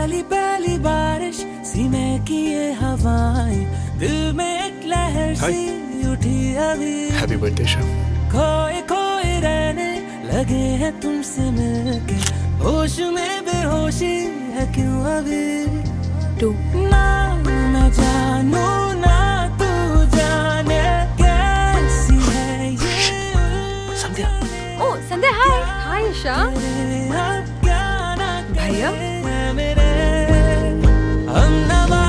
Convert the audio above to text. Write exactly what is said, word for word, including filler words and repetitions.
पहली पहली बारिश सी में की ये हवाएं, दिल में एक लहर सी उठी अभी। हैप्पी बर्थडे शाम। खोए खोए रहने लगे हैं तुमसे मिलके, होश में बेहोशी है क्यों अभी। टू ना मैं जानू ना तू जाने कैसी है ये संध्या। ओ संध्या, हाय हाय ईशा। भैया हम नवा